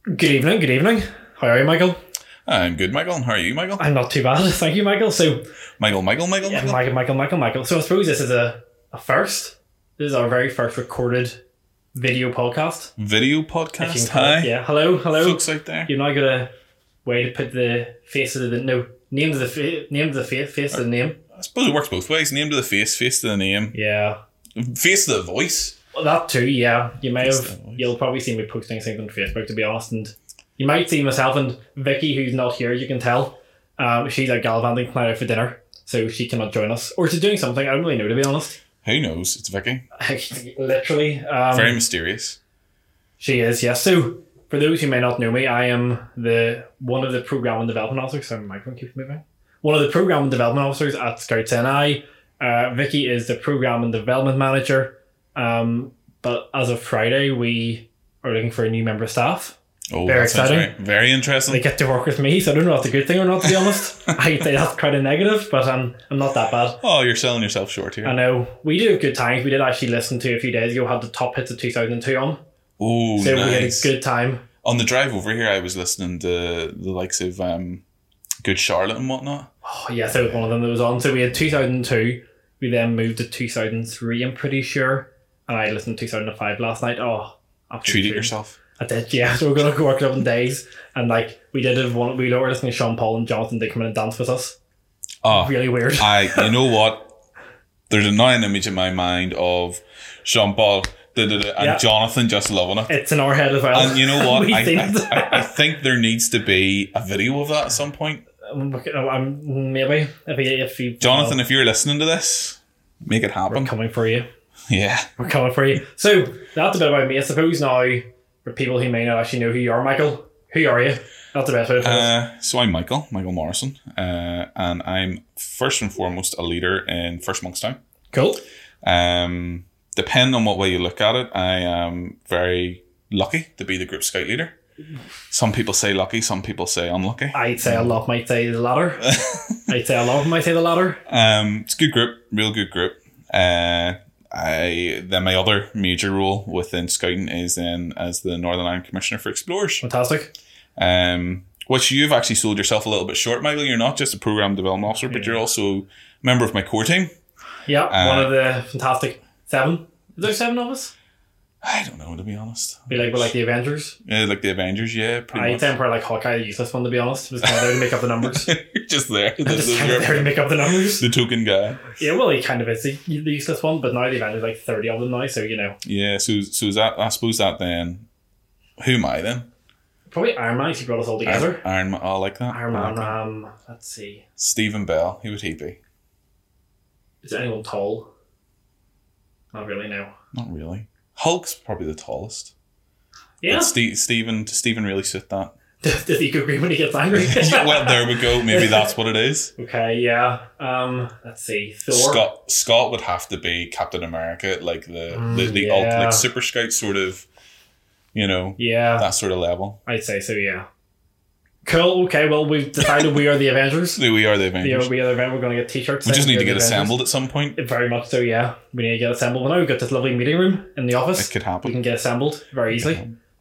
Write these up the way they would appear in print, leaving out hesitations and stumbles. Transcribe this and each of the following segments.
Good evening, good evening. How are you, Michael? I'm good, Michael. How are you, Michael? I'm not too bad, thank you, Michael. So, Michael. Michael. So I suppose this is a first. This is our very first recorded video podcast. Video podcast? Hi. Yeah, hello. Folks out there. You've now got a way to put the face of the... No, name to the face of the name. I suppose it works both ways. Name to the face to the name. Yeah. Face to the voice. Well, that too, yeah. You'll probably see me posting things on Facebook, to be honest, and you might see myself and Vicky, who's not here, you can tell. She's like gallivanting tonight out for dinner, so she cannot join us. Or she's doing something, I don't really know, to be honest. Who knows? It's Vicky. Literally. Very mysterious. She is, yes. So, for those who may not know me, I am one of the program and development officers. Sorry, my microphone keeps moving. One of the program and development officers at Scouts NI. Vicky is the program and development manager. But as of Friday, we are looking for a new member of staff. Oh, very exciting. Very interesting. They get to work with me, so I don't know if that's a good thing or not, to be honest. I'd say that's quite a negative, but I'm not that bad. Oh, you're selling yourself short here. I know. We do have good times. We did actually listen to a few days ago, had the top hits of 2002 on. Oh, so nice. We had a good time. On the drive over here, I was listening to the likes of Good Charlotte and whatnot. Oh, yes, that was one of them that was on. So we had 2002. We then moved to 2003, I'm pretty sure. And I listened to 2005 last night. Oh, treated yourself. I did, yeah. So we're going to go work it up in days. And like, we were listening to Sean Paul and Jonathan. They come in and dance with us. Oh, really weird. You know what? There's a now an image in my mind of Sean Paul and Jonathan just loving it. It's in our head as well. And you know what? I think there needs to be a video of that at some point. Maybe if you Jonathan, if you're listening to this, make it happen. We're coming for you. Yeah, we're coming for you. So that's a bit about me. I suppose now for people who may not actually know who you are, Michael, who are you? That's the best way to put it. So I'm Michael Morrison, and I'm first and foremost a leader in First Monkstown. Cool. Depending on what way you look at it, I am very lucky to be the group scout leader. Some people say lucky, some people say unlucky. I'd say a lot might say the latter. I'd say a lot might say the latter. It's a good group, real good group. Then my other major role within scouting is then as the Northern Ireland Commissioner for Explorers. Fantastic. Which you've actually sold yourself a little bit short, Michael. You're not just a program development officer, but you're also a member of my core team. Yeah, one of the fantastic 7. Is there 7 of us? I don't know, to be honest. We're like the Avengers. Yeah, like the Avengers, yeah. I'd say I'm probably like Hawkeye, the useless one, to be honest. I'm just kind of there to make up the numbers. You're just there. I'm just kind of there to make up the numbers. The token guy. Yeah, well, he kind of is the useless one, but now the Avengers like 30 of them now, so you know. Yeah, so is that, I suppose that then, who am I then? Probably Iron Man, he brought us all together. Iron Man, I like that. Iron Man, let's see. Stephen Bell, who would he be? Is anyone tall? Not really, no. Not really. Hulk's probably the tallest. Yeah. But Stephen really suit that. Does he go green when he gets angry? Well, there we go. Maybe that's what it is. Okay, yeah. Let's see. Thor. Scott would have to be Captain America, like the like Super Scout sort of, that sort of level. I'd say so, yeah. Cool. Okay, well, we've decided we are the Avengers. We are the Avengers. Yeah, we are the Avengers. We're going to get t-shirts. We just need to get assembled at some point. Very much so, yeah. We need to get assembled. Well, now we've got this lovely meeting room in the office. It could happen. We can get assembled very easily.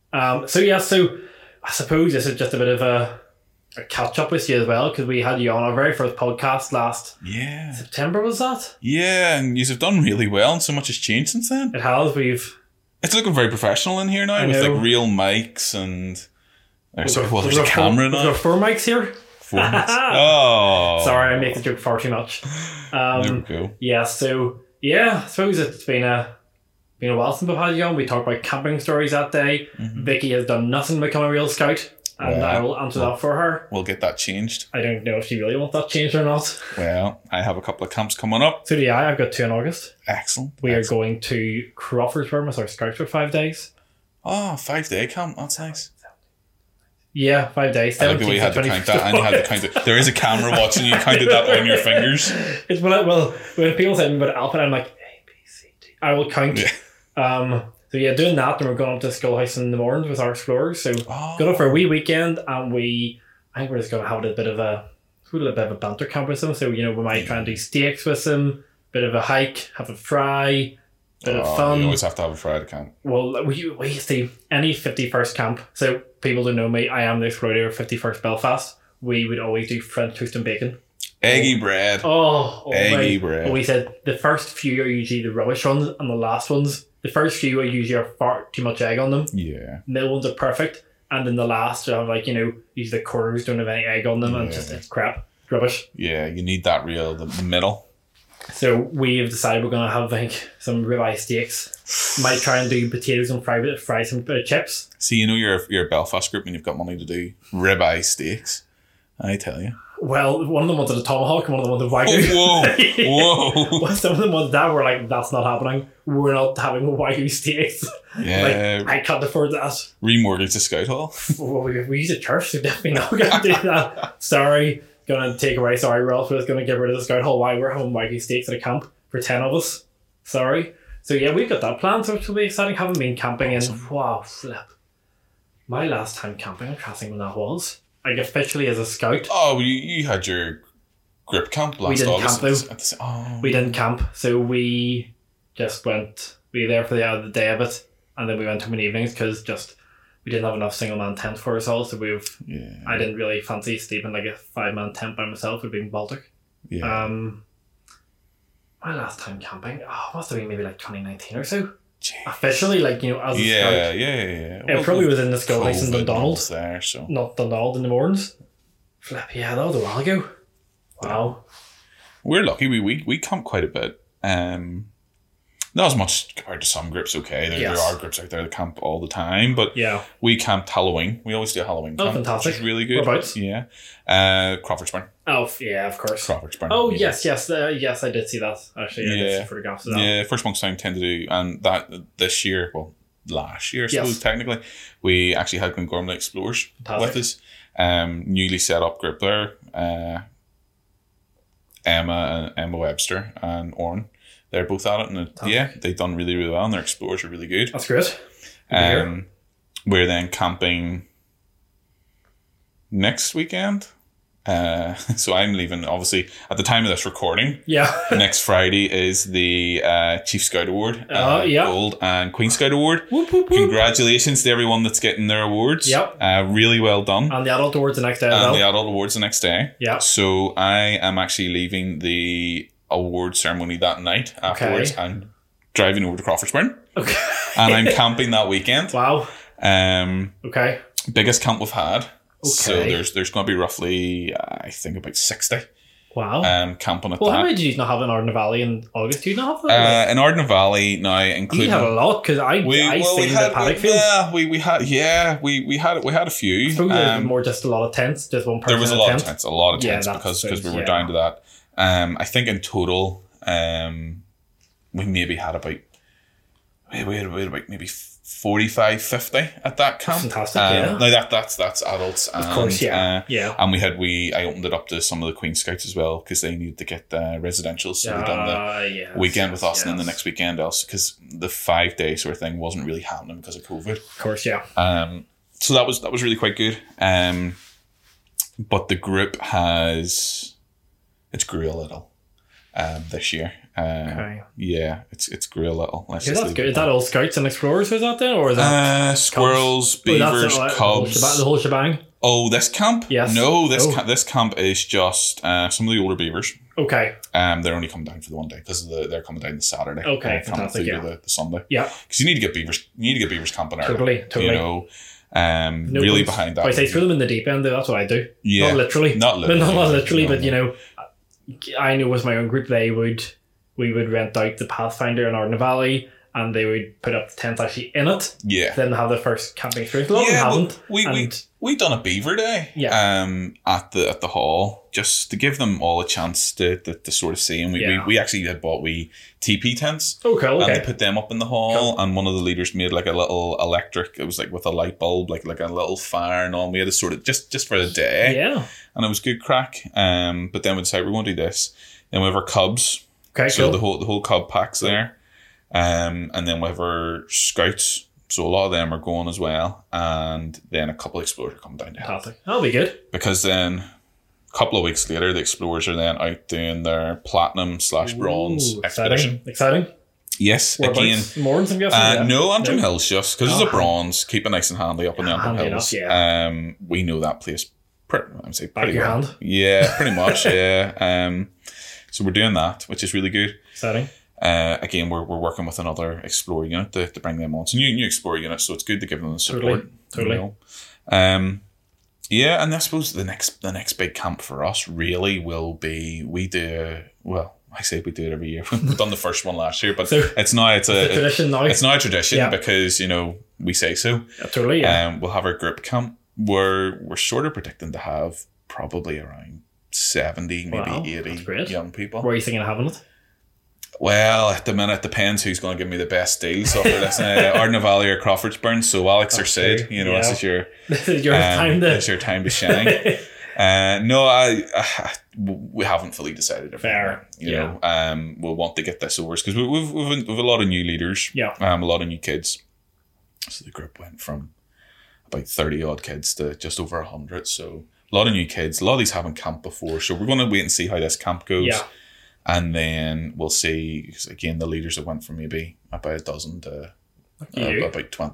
So I suppose this is just a bit of a catch-up with you as well, because we had you on our very first podcast last September, was that? Yeah, and you've done really well, and so much has changed since then. It has. It's looking very professional in here now, with like real mics and... there's a camera now. We've got 4 mics here. 4 mics. Oh. Sorry, I make the joke far too much. There we go. Yeah, so, I suppose it's been a while since we've had you on. We talked about camping stories that day. Mm-hmm. Vicky has done nothing to become a real scout, and I will answer that for her. We'll get that changed. I don't know if she really wants that changed or not. Well, I have a couple of camps coming up. So do I. I've got 2 in August. Excellent. We are going to Crawfordsburg with our scouts for 5 days. Oh, 5-day camp. That's nice. Yeah, 5 days. I like the way you had to count that, and you had to count it. There is a camera watching you. Counted that on your fingers. It's when people say about Alpha, I'm like A, B, C, D. I will count. Yeah. So doing that, and we're going up to Schoolhouse in the mornings with our explorers. So going up for a wee weekend, and I think we're just going to have a bit of a banter camp with them. So we might try and do steaks with them, bit of a hike, have a fry. Bit of fun. You always have to have a Friday camp. Well, we see any 51st camp. So people who know me, I am the exploiter of 51st Belfast. We would always do French toast and bacon. Eggy bread. Eggy bread. We said the first few are usually the rubbish ones, and the last ones, the first few are usually are far too much egg on them. Yeah. Middle ones are perfect, and then the last are like, usually the quarters don't have any egg on them, and it's crap, rubbish. Yeah, you need that the middle. So we've decided we're gonna have some ribeye steaks. Might try and do potatoes and fry some chips. See, you're a Belfast group and you've got money to do ribeye steaks. I tell you. Well, one of them wanted a tomahawk and one of them wanted Wagyu. Oh, whoa. Some of them wanted that. We're like, that's not happening. We're not having Wagyu steaks. Yeah. I can't afford that. Remortgage the Scout Hall. Well, we use a church, so definitely not going to do that. Sorry. Going to take away. Sorry, Ralph. We're just going to get rid of the Scout Hall. Why we're having Wagyu steaks at a camp for 10 of us. Sorry. So yeah, we've got that planned, so it will be exciting. Haven't been camping in. Wow, flip. My last time camping, I'm trying to think when that was. Like officially as a scout. Oh, you had your group camp last August. We didn't camp, so we just went. We were there for the day of it, and then we went home in evenings because we didn't have enough single man tent for us all. So I didn't really fancy sleeping like a 5-man tent by myself. It'd been Baltic. Yeah. My last time camping, must have been maybe like 2019 or so. Jeez. Officially, as a scout. Yeah. It probably was in the Skull House in Dundonald. There, so. Not Dundonald in the mornings. Flip, yeah, that was a while ago. Wow. We're lucky. We camp quite a bit. Not as much compared to some groups, okay. There are groups out there that camp all the time, but we camped Halloween. We always do a Halloween camp. Oh, fantastic. Which is really good. Whereabouts? Yeah. Crawfordsburn. Oh, yeah, of course. Crawfordsburn. Oh, yes, I did see that, actually. I did see photographs of that. Yeah, First Monk's Town tend to do, and that this year, well, last year, I suppose, technically, we actually had Glengormley Explorers with us. Newly set up group there. Emma Webster and Oren. They're both at it, and they've done really, really well, and their explorers are really good. That's great. We're then camping next weekend. So I'm leaving, obviously, at the time of this recording. Yeah. Next Friday is the Chief Scout Award, Gold and Queen Scout Award. Whoop, whoop, whoop. Congratulations to everyone that's getting their awards. Yep. Really well done. And the Adult Awards the next day. Yeah. So I am actually leaving the award ceremony that night afterwards and driving over to Crawfordsburn. Okay. And I'm camping that weekend. Wow. Okay. Biggest camp we've had. Okay. So there's going to be roughly, I think, about 60. Wow. Camping at that. Well, how many did you not have in Ardna Valley in August? Do you not have that? In Ardna Valley now, including... You had a lot, because I seen the paddock field. Yeah, we had a few. I suppose there was more just a lot of tents, just one person. There was a lot of tents, because we were down to that. I think in total, we maybe had about... We had about maybe 45, 50 at that camp. Fantastic, Now that's adults. Of course, yeah. And I opened it up to some of the Queen Scouts as well, because they needed to get residential. So we done the weekend with us and then the next weekend else, because the 5-day sort of thing wasn't really happening because of COVID. Of course, yeah. So that was really quite good. But the group it's grew a little this year. Yeah, it's grew a little. That's good. Is that all Scouts and Explorers is that then, or is that squirrels, beavers, cubs, the whole shebang? Oh, this camp? Yes. No, this camp is just some of the older beavers. Okay. They're only coming down for the one day because they're coming down the Saturday. Okay, fantastic. The Sunday. Yeah. Because you need to get beavers. You need to get beavers camping early. Totally. You know. Really behind that. I say throw them in the deep end. That's what I do. Yeah. Not literally, but you know, I know with my own group we would rent out the Pathfinder in Ardna Valley, and they would put up the tents actually in it. Yeah. Then have the first camping experience. A lot of them haven't. We done a beaver day. Yeah. At the hall, just to give them all a chance to sort of see. And we actually had bought TP tents. Okay. And they put them up in the hall, and one of the leaders made like a little electric. It was like with a light bulb, like a little fire and all. And we had to sort of just for the day. Yeah. And it was good crack. But then we decided we're going to do this. Then we have our cubs. Okay, so cool. the whole cub pack's there. And then we have our scouts. So a lot of them are going as well. And then a couple of explorers are coming down to help. That'll be good. Because then a couple of weeks later, the explorers are then out doing their platinum/bronze expedition. Exciting. Yes, again. Mourns, I'm guessing. No, Antrim Hill's just because it's a bronze. Keep it nice and handy up in the Antrim Hills. Enough, we know that place pretty your well. Hand. Yeah, pretty much. Yeah. So we're doing that, which is really good. Exciting. Again, we're working with another Explorer unit to bring them on. It's a new Explorer unit, so it's good to give them the support. Totally. You know? Yeah, and I suppose the next big camp for us really will be I say we do it every year. We've done the first one last year, but so it's now a tradition now. It's now a tradition because we say so. Yeah, totally. Yeah. We'll have our group camp. We're sort of predicting to have probably around 70, maybe 80 young people. Where are you thinking of having it? Well, at the minute, depends who's going to give me the best deal. So if this Ardna Valley or Crawfordsburn, so Alex or Sid, this is your time to... It's your time to shine. We haven't fully decided. Fair. You know, we'll want to get this over because we've a lot of new leaders. Yeah. A lot of new kids. So the group went from about 30 odd kids to just over 100. So a lot of new kids. A lot of these haven't camped before. So we're going to wait and see how this camp goes. Yeah. And then we'll see, again, the leaders that went from maybe about a dozen to about 20.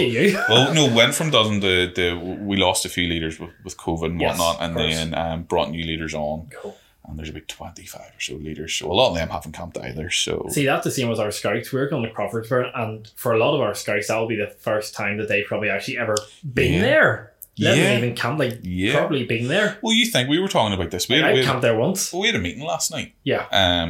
So went from dozen to we lost a few leaders with COVID and whatnot, and then brought new leaders on. Cool. And there's about 25 or so leaders. So a lot of them haven't camped either. So see, that's the same as our scouts. We're going to Crawfordsburn, and for a lot of our scouts, that'll be the first time that they've probably actually ever been there. Let them even camp, probably been there. Well, you think we were talking about this? I camped there once. We had a meeting last night. Yeah.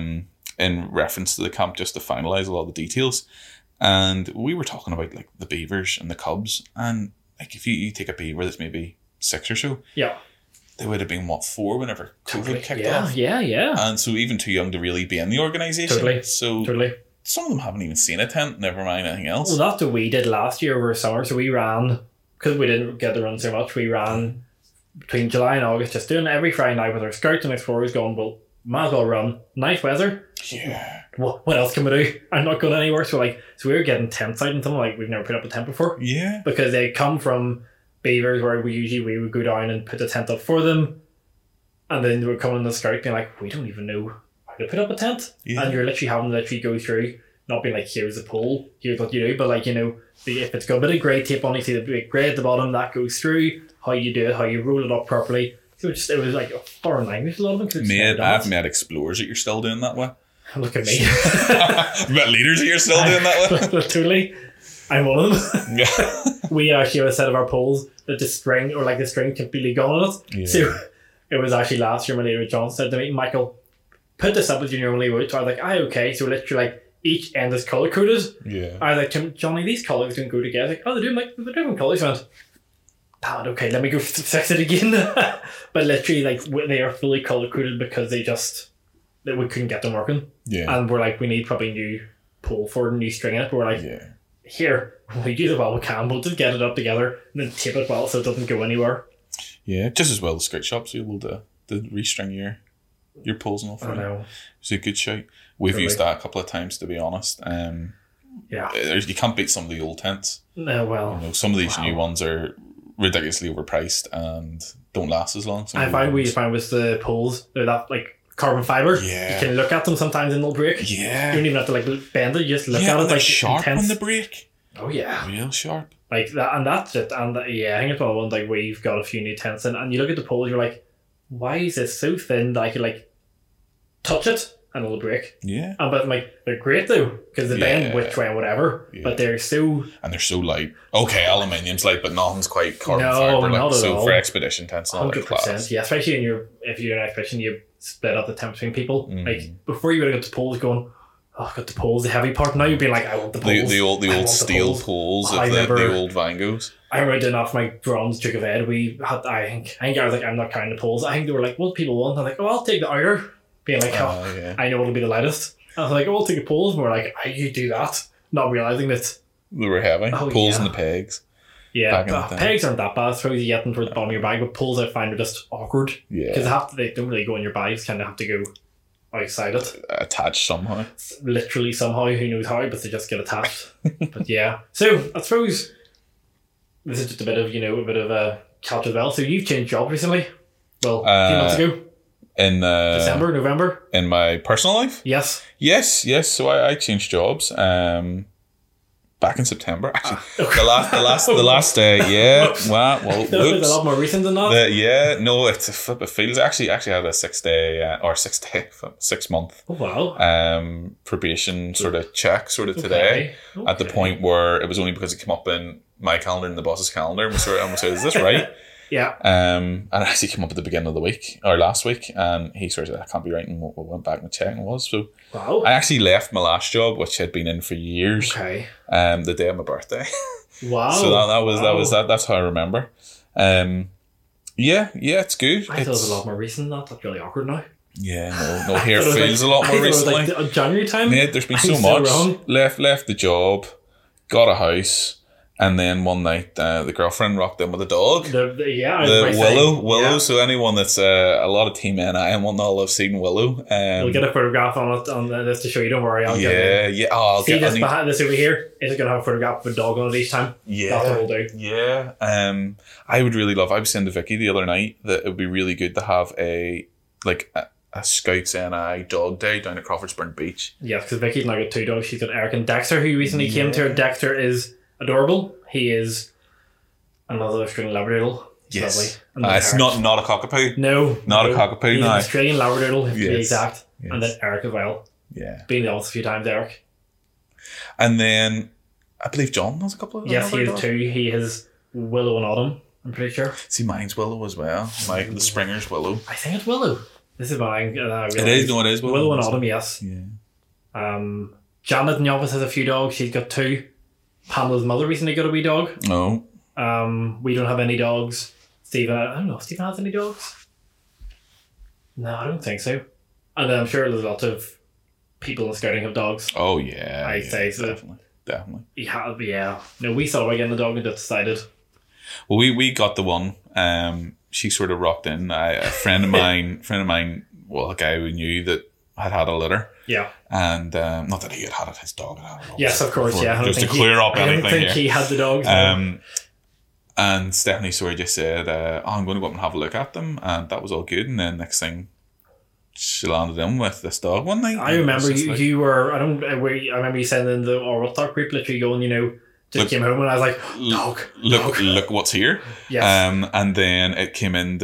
In reference to the camp, just to finalise a lot of the details, and we were talking about the beavers and the cubs, and if you take a beaver that's maybe 6 or so, they would have been 4 whenever COVID kicked off. Yeah. And so even too young to really be in the organisation. Totally. Some of them haven't even seen a tent. Never mind anything else. Well, that's what we did last year over summer. So we ran. Because we didn't get to run so much, we ran between July and August, just doing every Friday night with our scouts and explorers going, well, might as well run. Nice weather. Yeah. What else can we do? I'm not going anywhere. So we were getting tents out and something we've never put up a tent before. Yeah. Because they come from beavers where we would go down and put the tent up for them. And then they would come in the scout being we don't even know how to put up a tent. Yeah. And you're literally having to go through, not being here's the pole, here's what you do, but if it's got a bit of grey tape on it, see the big grey at the bottom, that goes through, how you do it, how you roll it up properly. So it was a foreign language, a lot of them. I've met explorers that you're still doing that way. Look at me. I've met leaders that you're still doing that way. Totally. I'm one of them. Yeah. We actually have a set of our poles that the string completely gone on it. Yeah. So it was actually last year my leader John said to me, Michael, put this up as you normally would. So I was okay. So literally each end is colour coded. Yeah. I was Johnny, these colours don't go together. They're doing they're different colours. I went, damn it, okay, let me go fix it again. But literally, they are fully colour coded because we couldn't get them working. Yeah. And we're we need probably new pole for new string in it. But we're here, we do it well we can. We'll just get it up together and then tape it well so it doesn't go anywhere. Yeah, just as well the scout shops are able to restring your poles and all for I know. It's a good shout. We've used that a couple of times, to be honest. You can't beat some of the old tents. No, well, some of these new ones are ridiculously overpriced and don't last as long. I find with the poles, they're that carbon fiber. Yeah, you can look at them sometimes and they'll break. Yeah, you don't even have to bend it. You just look at it sharp intense. When they break. Oh yeah, real sharp. That, and that's it. And I think it's one we've got a few new tents in, and you look at the poles, you're why is this so thin that I could touch it and it'll break? Yeah. But they're great though, because they bend which way and whatever. Yeah. But they're so light. Okay, aluminium's light, but nothing's quite carbon fiber. Not at all. For expedition tents, 100%. Yeah, especially if you're in an expedition, you split up the tent between people. Before you would have got the poles going, oh, I've got the poles, the heavy part. Now you'd be I want the poles. The old steel poles of the old Vangos. I remember doing off my bronze Duke of Ed. We had, I think I was I'm not counting the poles. I think they were what people want. I'm I'll take the outer. Being I know it'll be the lightest. I was I'll take the poles. And we're you do that. Not realising that they were heavy. Poles and the pegs. Yeah, pegs aren't that bad. I suppose you get them for the bottom of your bag, but poles I find are just awkward. Yeah. Because they don't really go in your bag. You kind of have to go outside it. Attached somehow. Literally somehow. Who knows how, but they just get attached. But yeah. So, I suppose this is just a bit of a catch as well. So, you've changed job recently. Well, a few months ago. In December, November? In my personal life? Yes. Yes. So I changed jobs. Back in September, actually. The last day, yeah. Well, whoops. It's a lot more recent than that. It feels actually had a 6 month. Oh wow. Probation sort of check today. Okay. At the point where it was only because it came up in my calendar and the boss's calendar, and we almost said, "Is this right?" Yeah. And it actually came up at the beginning of the week or last week, and he sort of said, "I can't be right," and we went back and checked, and it was. So wow. I actually left my last job, which I'd been in for years. Okay. The day of my birthday. Wow. So that. That's how I remember. Yeah, it's good. I thought it was a lot more recent than that. That's really awkward now. Yeah, no. Here feels a lot more recently. Like January time. Mate, there's been so much. Left the job, got a house. And then one night, the girlfriend rocked in with a dog. The Willow. Yeah. So anyone that's a lot of Team NI and whatnot will have seen Willow. We'll get a photograph on it on this to show you. Don't worry. I'll see this behind this over here. Is it going to have a photograph of a dog on it each time? Yeah, that's what we'll do. Yeah. I would really love. I was saying to Vicky the other night that it would be really good to have a Scouts NI dog day down at Crawfordsburn Beach. Yeah, because Vicky's now got 2 dogs. She's got Eric and Dexter, who recently came to her. Dexter is adorable. He is another Australian Labradoodle. Yes. Lovely. It's not a cockapoo. No. Not a cockapoo. He's an Australian Labradoodle, to be exact. Yes. And then Eric as well. Yeah. Been in the office a few times, Eric. And then I believe John has a couple of. Yes, he has 2. He has Willow and Autumn, I'm pretty sure. See, mine's Willow as well. The Springer's Willow. I think it's Willow. This is what it is. No, it is Willow. Willow and Autumn, yes. Yeah. Janet in the office has a few dogs. She's got 2. Pamela's mother recently got a wee dog. No. We don't have any dogs. Stephen, I don't know if Stephen has any dogs. No, I don't think so. And I'm sure there's lots of people in scouting have dogs. Oh yeah. I'd say so. Definitely. Yeah. No, we thought about getting the dog and just decided. Well, we got the one. She sort of rocked in. A friend of mine. Well, a guy we knew that had a litter. Yeah. And not that he had it, his dog had it. Yes, of course, yeah. Just to clear up anything. I don't think he had the dogs. And Stephanie sort of just said, I'm going to go up and have a look at them. And that was all good. And then next thing, she landed in with this dog one night. I remember you were, I remember you saying in the WhatsApp group, literally going, just came home and I was like, dog. Look what's here. Yes. And then it came in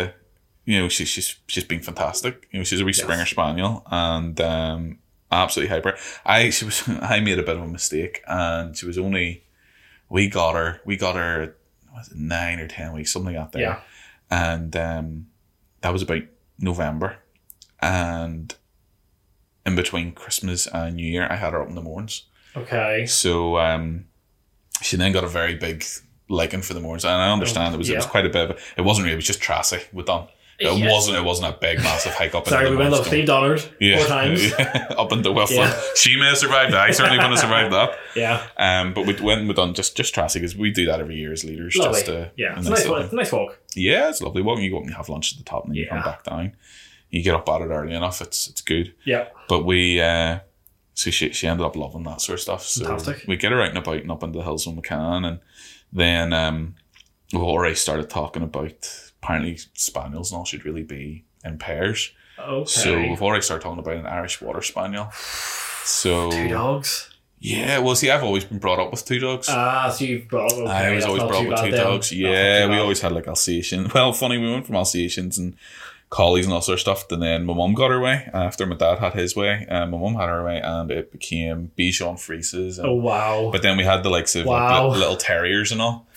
she's been fantastic. She's a wee Springer Spaniel and absolutely hyper. I made a bit of a mistake, and she was only. We got her. Was it 9 or 10 weeks, something like that. Yeah. And that was about November, and in between Christmas and New Year, I had her up in the mornings. Okay. So she then got a very big liking for the mornings, and I understand it was quite a bit of it wasn't really. It was just Tracy with done. It wasn't a big massive hike up. Sorry, we went up Steve Donners 4 times. Up into Wilford. She may have survived that. I certainly wouldn't have survived that. Yeah. But we went done just Tracy because we do that every year as leaders. Lovely. It's a nice walk. Yeah, it's a lovely walk. You go up and you have lunch at the top, and then you come back down. You get up at it early enough. It's good. Yeah. But we. So she ended up loving that sort of stuff. So fantastic. We get her out and about and up into the hills when we can, and then we've already started talking about. Apparently, spaniels and all should really be in pairs. Okay. So we've already started talking about an Irish Water Spaniel. So 2 dogs. Yeah, well, see, I've always been brought up with 2 dogs. So you've brought up. Okay, I was always brought up with 2 dogs. Yeah, we always had like Alsatian. Well, funny, we went from Alsatians and collies and all sort of stuff. And then my mum got her way after my dad had his way. My mum had her way, and it became Bichon Frises. Oh wow! But then we had the likes of like, little terriers and all.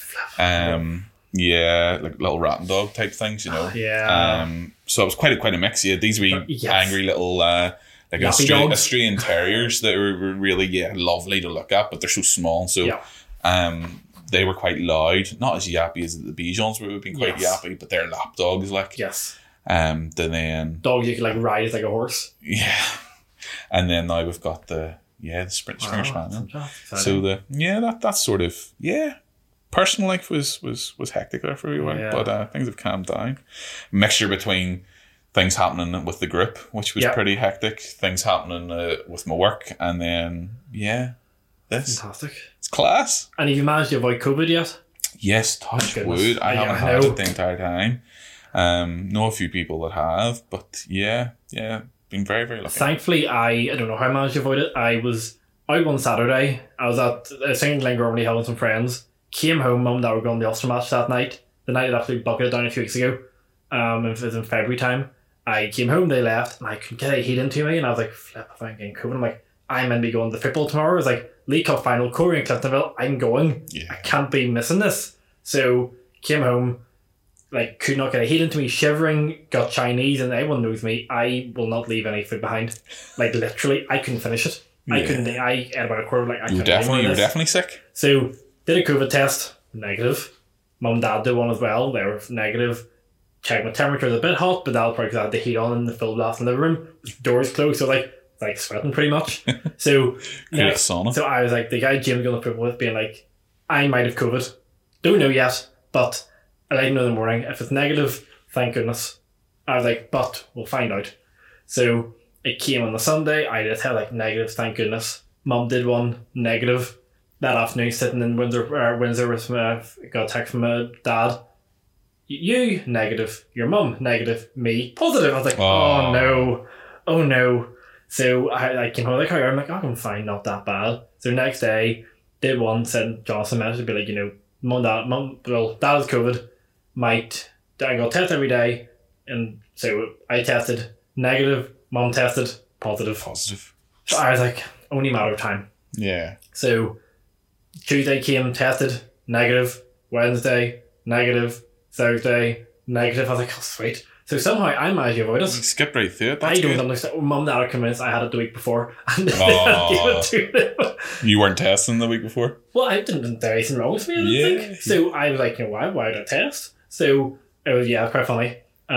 Yeah, like little rat and dog type things, Yeah. So it was quite a mix. Yeah, these wee angry little like Australian terriers that were really lovely to look at, but they're so small. So they were quite loud, not as yappy as the Bijons would have been quite yappy, but they're lap dogs like. Yes. Then dogs you can like ride like a horse. Yeah. And then now we've got the Springer Spaniel. So that's sort of personal life was hectic there for a while, but things have calmed down. Mixture between things happening with the group, which was pretty hectic, things happening with my work, and then this. Fantastic. It's class. And have you managed to avoid COVID yet? Yes, touch wood. I haven't had it the entire time. Know a few people that have, but yeah, been very, very lucky. Thankfully, I don't know how I managed to avoid it. I was out one Saturday. I was at singing Glengormley Hill with some friends. Came home, mum and dad were going to the Ulster match that night. The night I'd absolutely bucketed down a few weeks ago. It was in February time. I came home, they left, and I couldn't get any heat into me, and I was like, flip, if I'm getting COVID. I'm like, I'm meant to be going to the football tomorrow. It was like, League Cup final, Corey and Cliftonville, I'm going. Yeah. I can't be missing this. So, came home, like, could not get a heat into me, shivering, got Chinese, and everyone knows me, I will not leave any food behind. Like, literally, I couldn't finish it. I ate about a quarter, like, you were definitely sick. So, did a COVID test, negative. Mum and dad did one as well, they were negative. Checked my temperature, was a bit hot, but that was probably because I had the heat on in the full blast in the living room. Doors closed, so like sweating pretty much. So, so I was like, the guy Jim going to football with, being like, I might have COVID. Don't know yet, but I'll let you know in the morning. If it's negative, thank goodness. I was like, but we'll find out. So it came on the Sunday. I just had like negative, thank goodness. Mum did one, negative. That afternoon, sitting in Windsor with got a text from my dad. You, negative. Your mum, negative. Me, positive. I was like, oh no. So I came home like, I'm like, I'm fine, not that bad. So next day, did one, sent Johnson a message, be like, dad has COVID, I got tested every day, and so I tested negative, mum tested positive. So I was like, only a matter of time. Yeah. So Tuesday came, tested, negative, Wednesday, negative, Thursday, negative. I was like, oh, sweet. So somehow I managed to avoid it. You skipped right through it. I don't understand. Mum and dad are convinced I had it the week before. And they gave it to them. You weren't testing the week before? Well, I didn't do anything wrong with me, I didn't think. So I was like, why did I test? So it was, quite funny.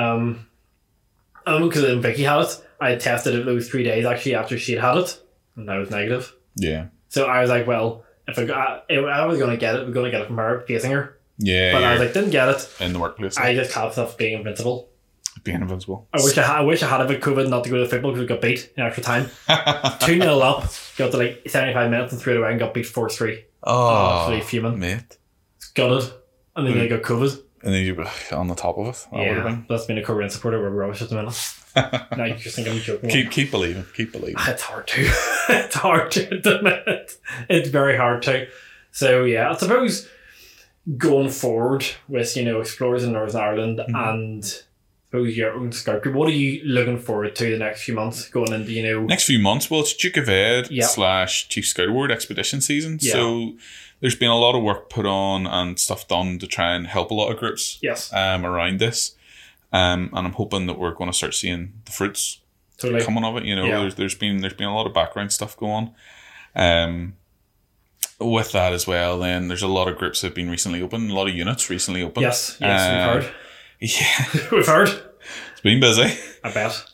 Because then Vicky had it. I had tested it those 3 days actually after she'd had it. And I was negative. Yeah. So I was like, well, if I was going to get it, we're going to get it from her, facing her. Yeah. But I was like, didn't get it. In the workplace. I just caught myself being invincible. Being invincible. I wish I had a bit COVID not to go to the football because we got beat in extra time. 2-0 up, got to like 75 minutes and threw it away and got beat 4-3. Oh, absolutely fuming. Mate. Gutted. And then I got COVID. And then you were on the top of it. That's been a Korean supporter. We're rubbish at the minute. Now you just think I'm joking. Keep believing. It's hard to. It's hard to admit. It's very hard to. So yeah, I suppose going forward with Explorers in Northern Ireland and your own scout group, what are you looking forward to the next few months going into next few months? Well, it's Duke of Ed / Chief Scout Award expedition season. So there's been a lot of work put on and stuff done to try and help a lot of groups around this. And I'm hoping that we're going to start seeing the fruits coming of it. There's been a lot of background stuff going on. With that as well, then there's a lot of groups that have been recently open, a lot of units recently open. Yes, we've heard. Yeah. We've heard. It's been busy. I bet.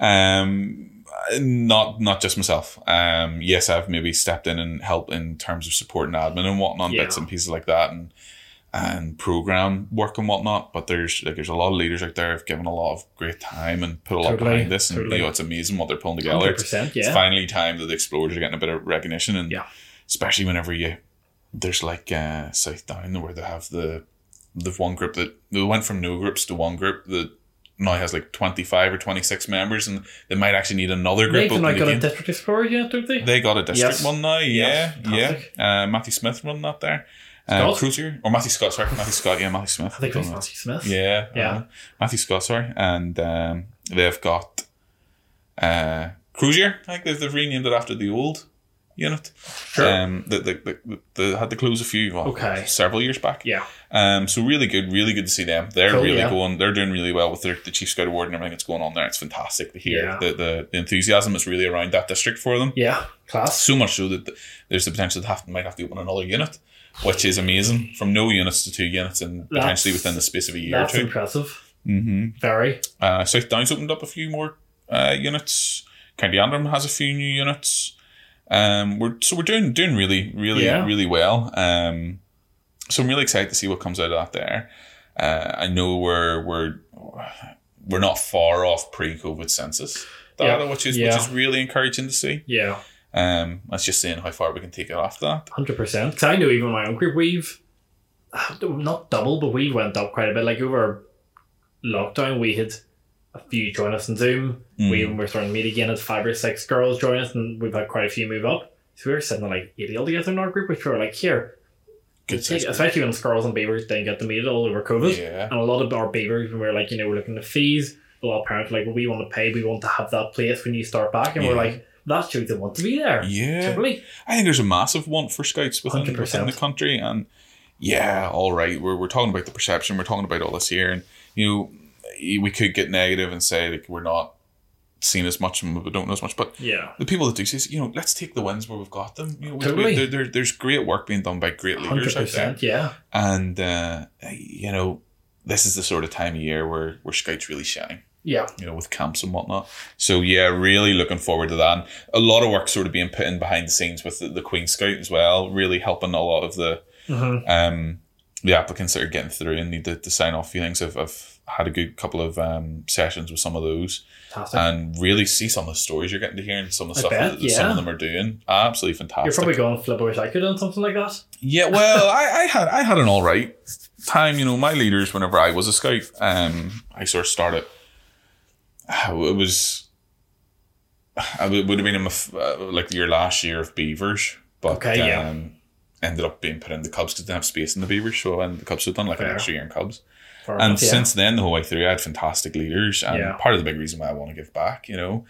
Not just myself. Yes, I've maybe stepped in and helped in terms of support and admin and whatnot, bits and pieces like that, and program work and whatnot. But there's a lot of leaders out there who've given a lot of great time and put a lot behind this, and it's amazing what they're pulling together. 100%, It's finally time that the Explorers are getting a bit of recognition, and especially whenever there's like South Down where they have the one group that they went from no groups to one group that now has like 25 or 26 members, and they might actually need another group. They've got a district explorer yet, don't they? They got a district one now, yeah. Matthew Smith running that there. Cruiser or Matthew Scott, sorry, Matthew Scott, Matthew Smith. I think it was Matthew Smith. Yeah. Matthew Scott, sorry, and they've got Cruiser. I think they've renamed it after the old unit. Sure. They had to close a few several years back. Yeah. So really good to see them. They're they're doing really well with the Chief Scout Award and everything that's going on there. It's fantastic to hear the enthusiasm is really around that district for them. Yeah, class. So much so that there's the potential that might have to open another unit, which is amazing. From no units to 2 units, and potentially within the space of a year or two. That's impressive. Mm-hmm. Very. South Downs opened up a few more units. County Antrim has a few new units. We're doing really well. So I'm really excited to see what comes out of that there. I know we're not far off pre-COVID census data, which is really encouraging to see. Yeah. That's just seeing how far we can take it after that. 100%. Because I know even my own group, we've not doubled, but we went up quite a bit. Like over lockdown, we had a few join us on Zoom. We were starting to meet again as 5 or 6 girls join us, and we've had quite a few move up. So we were sitting at like 80 altogether in our group, which we were like, here. Especially when Squirrels and Beavers didn't get to meet it all over COVID. Yeah. And a lot of our Beavers, when we were like, we're looking at fees, a lot of parents were like, well, we want to pay, we want to have that place when you start back. And we're like, that shows they want to be there. Yeah. Totally. I think there's a massive want for Scouts within the country. And yeah, all right, we're talking about the perception, we're talking about all this here. And, we could get negative and say, like, we're not seen as much and we don't know as much, but the people that do say, let's take the wins where we've got them. Totally. There's great work being done by great leaders out there. Yeah. And this is the sort of time of year where Scouts really shine. Yeah. With camps and whatnot. So yeah, really looking forward to that. And a lot of work sort of being put in behind the scenes with the Queen Scout as well, really helping a lot of the applicants that are getting through and need to sign off feelings. I've had a good couple of sessions with some of those. Fantastic. And really see some of the stories you're getting to hear and some of the stuff that some of them are doing. Absolutely fantastic. You're probably going flip, I wish I could have done something like that. Yeah, well, I had an all right time. My leaders, whenever I was a scout, I sort of started. It would have been in like your last year of Beavers, but ended up being put in the Cubs because they didn't have space in the Beavers, so the Cubs had done like an extra year in Cubs. Since then, the whole way through, I had fantastic leaders, and part of the big reason why I want to give back, So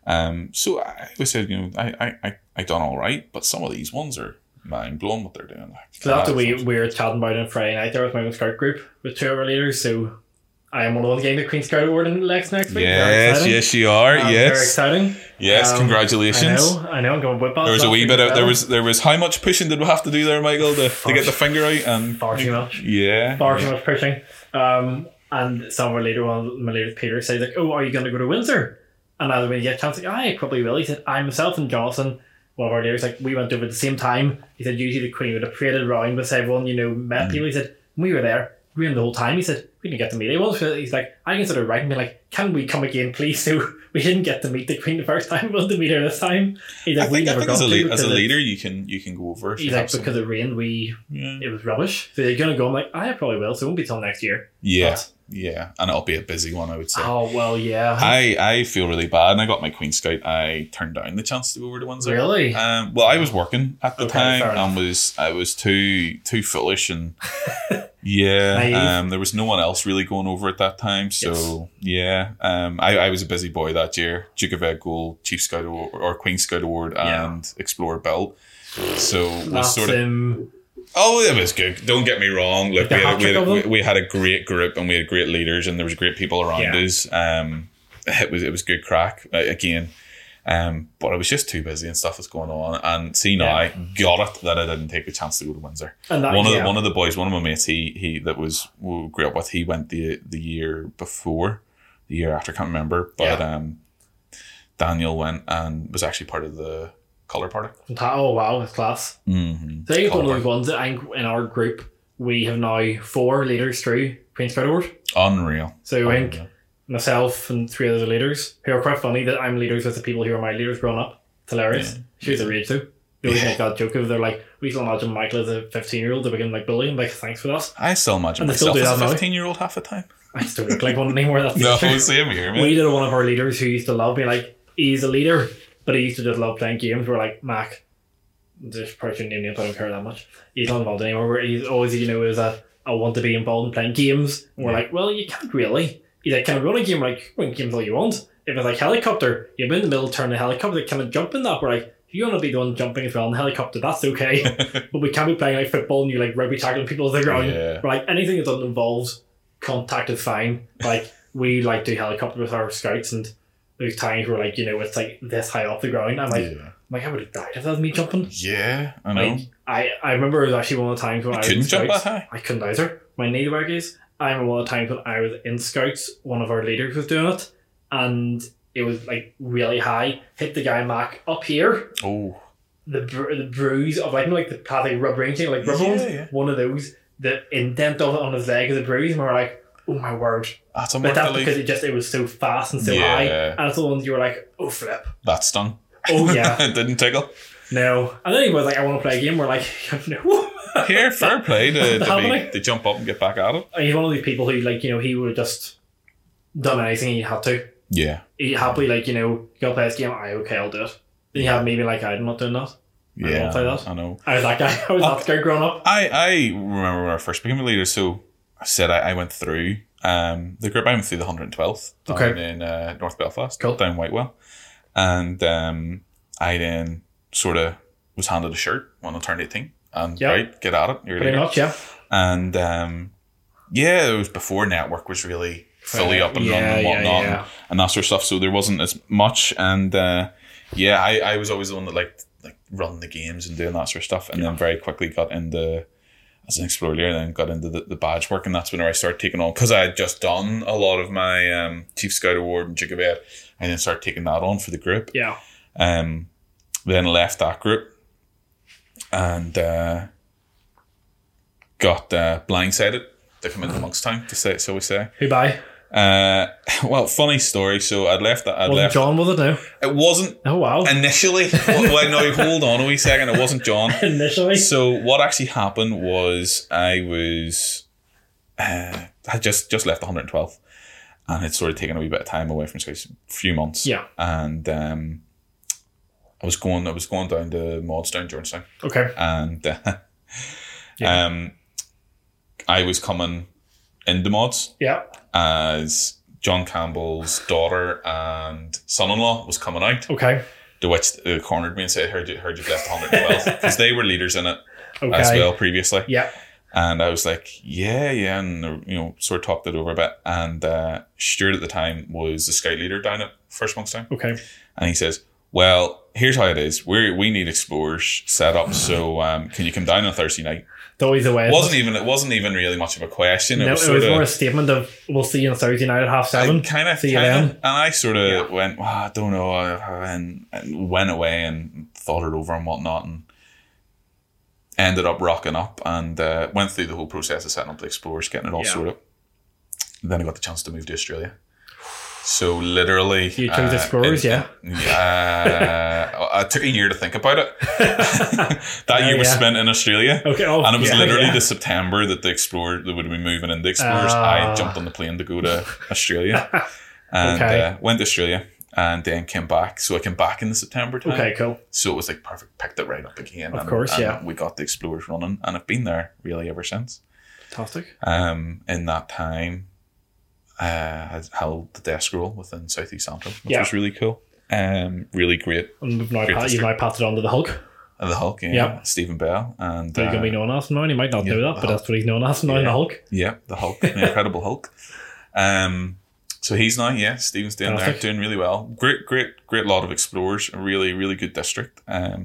I always said, I done all right, but some of these ones are mind blowing what they're doing. So that's what we were chatting about on Friday night there with my own scout group with 2 of our leaders. So I am one of them getting the Queen Scout Award in next week. Yes, you are. Yes, very exciting. Yes, congratulations. I know. I'm going whip. There was a wee bit of there was how much pushing did we have to do there, Michael, to get the finger out? And far too much. Yeah, far too much pushing. And some of our leader, one of my leaders, Peter, said like, "Oh, are you going to go to Windsor?" And as we get a chance, like, I probably will. He said, "I myself and Jonathan, one of our leaders, like we went over at the same time." He said, "Usually the Queen would have paraded around with everyone, met people." He said, "We were there. We were in the whole time." He said, "We didn't get to meet anyone." So he's like, I can sort of write and be like, "Can we come again, please?" So we didn't get to meet the Queen the first time. We wanted to meet her this time. He's like, I think as a leader, you can go over. He's like, because it rained, it was rubbish. So they're gonna go. I'm like, I probably will. So it won't be till next year. Yeah. Yeah, and it'll be a busy one, I would say. Oh, well, yeah. I feel really bad, and I got my Queen Scout. I turned down the chance to go over to Windsor. Really? Well, I was working at the time, and I was too foolish, and there was no one else really going over at that time. So I was a busy boy that year. Duke of Ed Gold, Chief Scout Award, or Queen Scout Award, and Explorer Belt. So it was sort of. Oh, it was good. Don't get me wrong. Look, we had a great group and we had great leaders and there was great people around us. It was good crack again. But I was just too busy and stuff was going on. And see now, I got it that I didn't take the chance to go to Windsor. And one of the boys, one of my mates, we grew up with, he went the year before, the year after, I can't remember. But Daniel went and was actually part of the colour party. Oh wow, that's class. Mm-hmm. So I think it's one of those ones that I think in our group we have now 4 leaders through Queen Scout Award. Unreal. So I think myself and 3 other leaders who are quite funny that I'm leaders with the people who are my leaders growing up. It's hilarious. She's a rage too. They always make that joke of they're like, we still imagine Michael as a 15-year-old to begin like bullying. Like, thanks for that. I still imagine myself as a 15-year-old half the time. I still look like one anymore. That's no, same here, man. We did one of our leaders who used to love being like, he's a leader. But he used to just love playing games. We're like, Mac, just probably shouldn't name names, I don't care that much. He's not involved anymore. He's always, is I want to be involved in playing games. And we're like, well, you can't really. He's like, can I run a game? We're like, run games all you want. If it's like helicopter, you're in the middle, turn the helicopter, can I jump in that? We're like, if you want to be the one jumping as well in the helicopter, that's okay. But we can't be playing like football and you like rugby tackling people to the ground. Yeah. We're like, anything that doesn't involve contact is fine. Like, we like do helicopter with our scouts and there's times where like, it's like this high off the ground. I'm like, I would have died if that was me jumping. Yeah, I know. Like, I remember it was actually one of the times when I was in Scouts. Jump that high. I couldn't either. My knee work is. I remember one of the times when I was in Scouts, one of our leaders was doing it, and it was like really high. Hit the guy Mac up here. Oh. The bruise of like the plastic rubber thing, like rubber ones. Yeah. One of those, the indent of it on his leg is a bruise, and we're like, oh my word. That's but that's because it was so fast and so high. And it's the ones you were like, oh flip. That stung. Oh yeah. It didn't tickle. No. And then he was like, I want to play a game. We're like, no. Here, fair play to jump up and get back at it. He's one of these people who he would just done anything he had to. Yeah. He happily, like, you know, go play this game, okay, I'll do it. Then you have maybe like, I'm not doing that. Yeah, I play that. I know. I was that guy. I was that guy growing up. I remember when I first became a leader, so I said I went through the group. I went through the 112th down in North Belfast, down Whitewell. And I then sort of was handed a shirt when I turned 18. And right, get at it. You're pretty much, yeah. And it was before network was really fully up and running and whatnot and that sort of stuff. So there wasn't as much. And I was always the one that like run the games and doing that sort of stuff. And then very quickly got into as an explorer leader, and then got into the badge work. And that's when I started taking on, because I had just done a lot of my Chief Scout Award and Jigabed. I then started taking that on for the group. Yeah. Then left that group and got blindsided to come into Monkstown, so we say. Who by? Well, funny story. So I'd left that. Wasn't John with it now? It wasn't. Oh wow! Initially, well, no, hold on a wee second. It wasn't John. Initially. So what actually happened was I just left the 112th, and had sort of taken a wee bit of time away from school, a few months. Yeah. And I was going down to Maudstown, Georgetown. Okay. And I was coming into Mods. Yeah. As John Campbell's daughter and son-in-law was coming out. Okay. To which they cornered me and said, heard you left 112th. Because they were leaders in it as well previously. Yeah. And I was like, yeah. And, you know, sort of talked it over a bit. And Stuart at the time was the scout leader down at First Monkstown. Okay. And he says, well, here's how it is. We need explorers set up. So can you come down on Thursday night? Always the way. It wasn't even really much of a question. It was more a statement of, we'll see you on Thursday night at 7:30. See you then. And I sort of went, I don't know, and went away and thought it over and whatnot, and ended up rocking up and went through the whole process of setting up the explorers, getting it all sorted. And then I got the chance to move to Australia. So literally, you chose explorers, it took a year to think about it. That year was spent in Australia. Okay, and it was literally the September that the explorer that would be moving into explorers. I jumped on the plane to go to Australia, and went to Australia, and then came back. So I came back in the September time. Okay, cool. So it was like perfect. Picked it right up again. Of course, and we got the explorers running, and I've been there really ever since. Fantastic. In that time. Has held the desk role within Southeast Antrim, which was really cool. Really great. And you've now passed it on to the Hulk. The Hulk, yeah. Stephen Bell. And so he's going to be known as now, and he might not know that, but that's what he's known as now, the Hulk. Yeah, the Hulk, the Incredible Hulk. So he's now, Stephen's doing there, doing really well. Great lot of explorers, a really, really good district.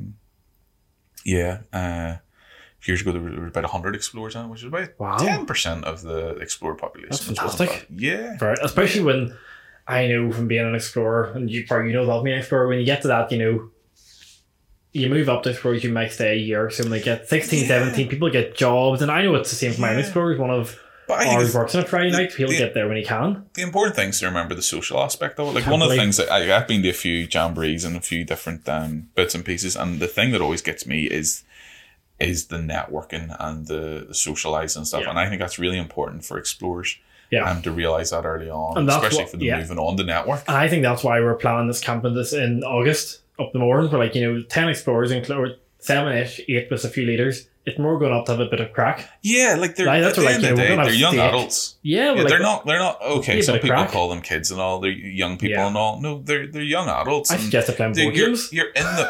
Years ago, there were about 100 explorers in it, which is about 10% of the explorer population. That's fantastic. Yeah. Right. Especially when I know from being an explorer, and you know about being an explorer, when you get to that, you know, you move up to explorers, you might stay a year or so. When they get 16, 17, people get jobs. And I know it's the same for my explorers. One of ours works on a Friday night. He'll get there when he can. The important thing is to remember the social aspect of it. Like one of the things that I've been to a few jamborees and a few different bits and pieces. And the thing that always gets me is the networking and the socialising and stuff. Yeah. And I think that's really important for explorers to realise that early on, and especially for them moving on the network. And I think that's why we're planning this camp in August up the Moors. We're like, 10 explorers, include 7-ish, 8 with a few leaders. It's more going up to have a bit of crack. Yeah, like they're at the end of the day, they're young adults. Yeah, they're not okay. Some people call them kids and all. They're young people and all. No, they're young adults. I suggest they're playing board games. You're in the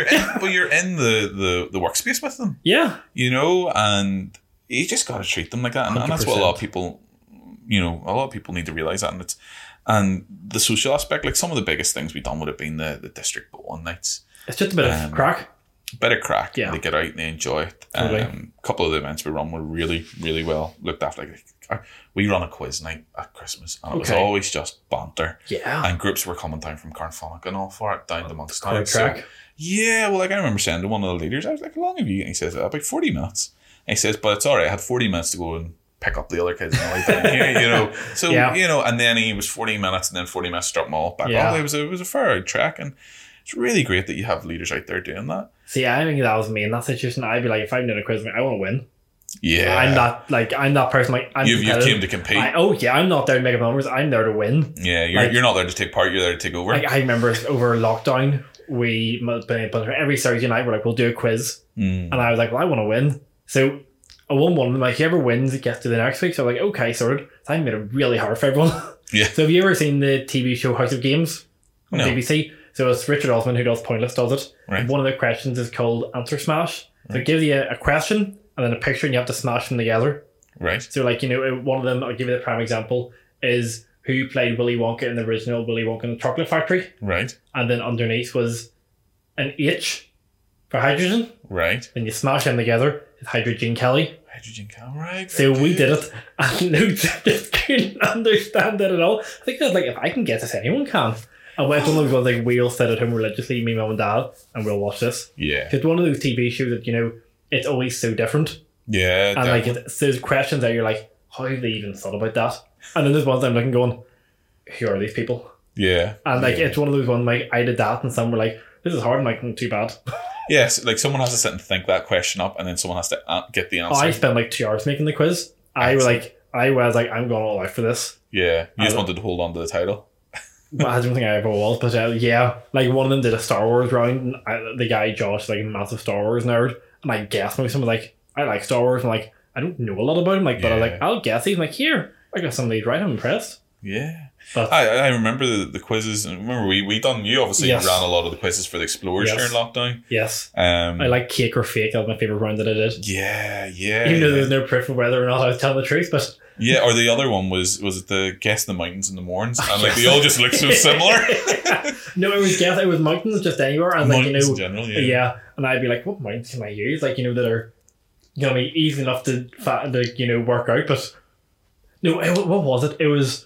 workspace with them. Yeah, and you just got to treat them like that, and that's what a lot of people, need to realize that, and the social aspect. Like some of the biggest things we've done would have been the district bowling nights. It's just a bit of crack. Yeah. They get out and they enjoy it. A couple of the events we run were really, really well looked after. Like, we run a quiz night at Christmas, and it was always just banter. Yeah. And groups were coming down from Carnfonic and all for it, down to Monkstown. So, I remember saying to one of the leaders, I was like, how long have you? And he says, about 40 minutes. And he says, but it's all right, I had 40 minutes to go and pick up the other kids and all down here, So, and then he was 40 minutes and then 40 minutes to drop them all back off. It was a fair out track, and it's really great that you have leaders out there doing that. See, I think that was me in that situation. I'd be like, if I'm doing a quiz, I want to win. Yeah. I'm that person. Like, you came to compete. I'm not there to make up numbers. I'm there to win. Yeah, you're not there to take part. You're there to take over. Like, I remember over lockdown, every Thursday night we're like, we'll do a quiz, and I was like, well, I want to win. So I won one of them. Like, whoever wins gets to the next week. So I'm like, okay, sorted. So I made it really hard for everyone. Yeah. So have you ever seen the TV show House of Games on No. BBC? So it's Richard Osman who does Pointless does it. Right. One of the questions is called Answer Smash. So it gives you a question and then a picture, and you have to smash them together. Right. So, like, one of them, I'll give you the prime example, is who played Willy Wonka in the original Willy Wonka and the Chocolate Factory. Right. And then underneath was an H for hydrogen. Right. Then you smash them together, it's Hydrogen Kelly. Hydrogen Kelly, right. So we did it, and no, just couldn't understand it at all. I think that, like, if I can get this, anyone can. And one of those ones, like, we'll sit at home religiously, me, mum and dad, and we'll watch this. Yeah. It's one of those TV shows that, it's always so different. Yeah. And like, there's questions that you're like, how have they even thought about that? And then there's ones I'm looking going, who are these people? Yeah. And like, it's one of those ones like, I did that, and some were like, this is hard. I'm like, too bad. Yes, like someone has to sit and think that question up, and then someone has to get the answer. I spent like 2 hours making the quiz. I was like, I'm going all out for this. Yeah, you just wanted to hold on to the title. Well, I don't think I ever was, but yeah, like one of them did a Star Wars round, and the guy Josh, like a massive Star Wars nerd, and I guessed maybe someone like, I like Star Wars, and like, I don't know a lot about him, like, but I was like, I'll guess these. I'm like, here, I got some of these right. I'm impressed. Yeah. But I remember the quizzes, and remember we done, you obviously ran a lot of the quizzes for the Explorers during lockdown. Yes. I like Cake or Fake. That was my favourite round that I did. Yeah. Even though there's no proof of whether or not I was telling the truth, but yeah, or the other one was it the Guess the Mountains and the Mourns, and like they all just look so similar. No, it was mountains just anywhere, and like mountains in general, yeah, and I'd be like, what mountains can I use? Like, that are easy enough to work out, but no, what was it? It was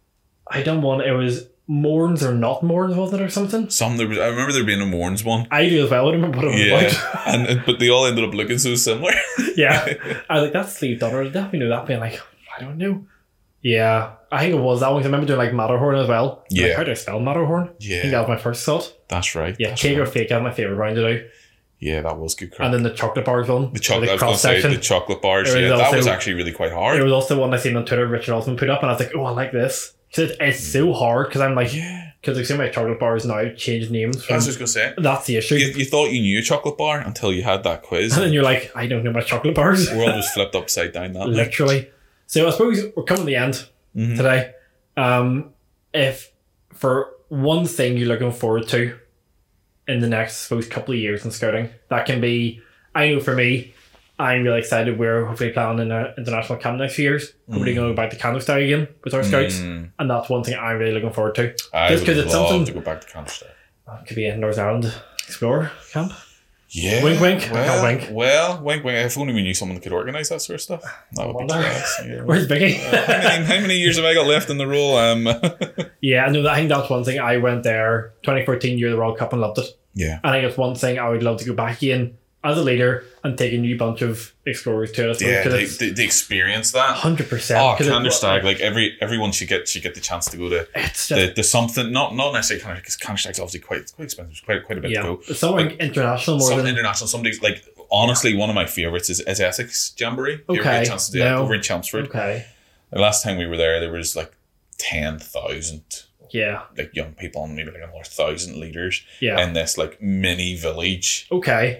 I done one. It was Mourns or not Mourns, was it, or something? I remember there being a Mourns one. I do as well. I don't remember what it was about. but they all ended up looking so similar. Yeah, I was like, that's Sleeve Donner. I definitely knew that. Being like, I don't know. Yeah, I think it was that one. I remember doing like Matterhorn as well. Yeah. Like, how do I spell Matterhorn? Yeah, I think that was my first thought. That's right. Yeah, Cake or Fake. That was my favourite round to do. Yeah, that was good crack. And then the chocolate bars one. The chocolate bars. Yeah, that was actually really quite hard. It was also one I seen on Twitter, Richard Osman put up, and I was like, oh, I like this. Because it's so hard, because I'm like, because like so many chocolate bars now change names. I was just going to say. That's the issue. You thought you knew a chocolate bar until you had that quiz. And then you're like, I don't know my chocolate bars. The world was flipped upside down that Literally. night. So I suppose we're coming to the end today. If for one thing you're looking forward to in the next, I suppose, couple of years in scouting, that can be, I know for me, I'm really excited. We're hopefully planning an international camp next few years. Hopefully going to go back to Candlestick again with our scouts. And that's one thing I'm really looking forward to. Just because it's something to go back to Candlestick. It could be a Northern Ireland Explorer camp. Yeah. Wink, wink. Well, wink, wink. If only we knew someone that could organise that sort of stuff. That would be class. Yeah. Where's Vicky? How many years have I got left in the role? Yeah, no, I think that's one thing. I went there 2014 year of the World Cup and loved it. Yeah. I think it's one thing I would love to go back in as a leader and take a new bunch of explorers to it. Yeah, they experience that 100%. Oh, Candlestick, like everyone should get the chance to go to the something, not necessarily Candlestick, because Candlestick's obviously quite expensive. It's quite a bit to go. Somewhere international more than international. Somebody's like, honestly, one of my favourites is Essex Jamboree. Okay. You ever get a chance to do that over in Chelmsford? Okay. The last time we were there was like 10,000. Yeah. Like young people and maybe like another 1,000 leaders. Yeah. In this like mini village. Okay.